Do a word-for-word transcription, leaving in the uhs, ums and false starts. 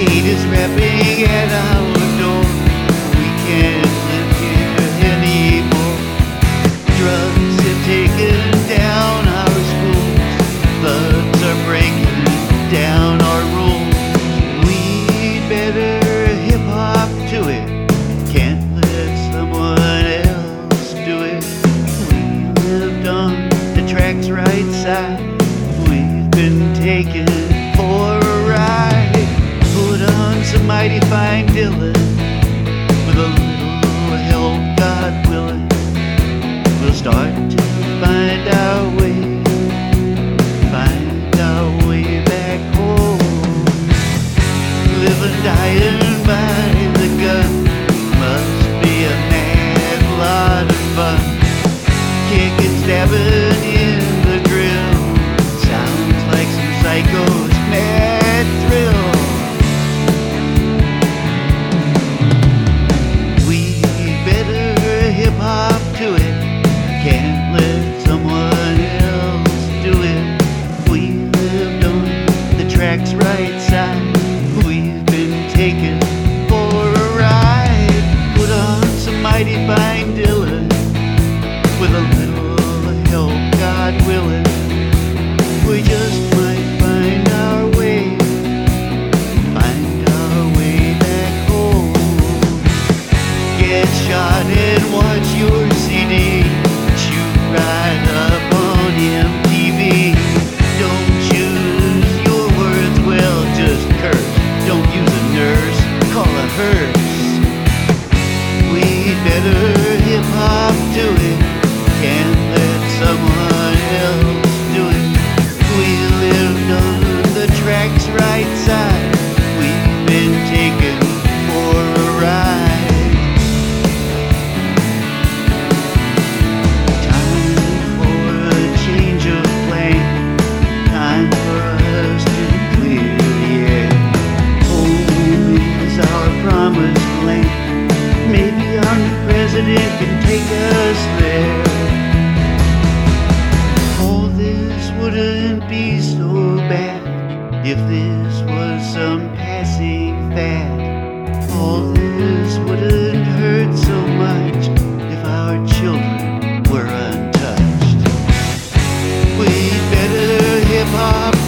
Hate is rapping at our door. We can't live here anymore. Drugs have taken down our schools. Thugs are breaking down our rules. We'd better hip-hop to it. Can't let someone else do it. We lived on the track's right side. We've been taken for a ride. Put on some mighty fine Dylan. With a little help, God willing, we'll start to find our way. Find our way back home. Living, dying by the gun must be a mad lot of fun. Kicking, stabbing in the grill sounds like some psycho's mad thrill. We better hip-hop to it. Can't let someone else do it. We lived on the track's right side. We've been taken for a ride. Put on some mighty fine Dylan. With a little help, God willing, we just might find our way. Find our way back home. Get shot and watch your C D. Shoot right up on M T V. Don't choose your words well, just curse. Don't use a nurse, call a hearse. We'd better hip-hop to it. Can't let someone else do it. We lived on the track's right side. We've been taken for a ride. Time for a change of plan. Time for us to clear the air. Home is our promised land. Maybe our new president can take us there. All this wouldn't be so bad if this was some passing fad. All this wouldn't hurt so much if our children were untouched. We'd better hip-hop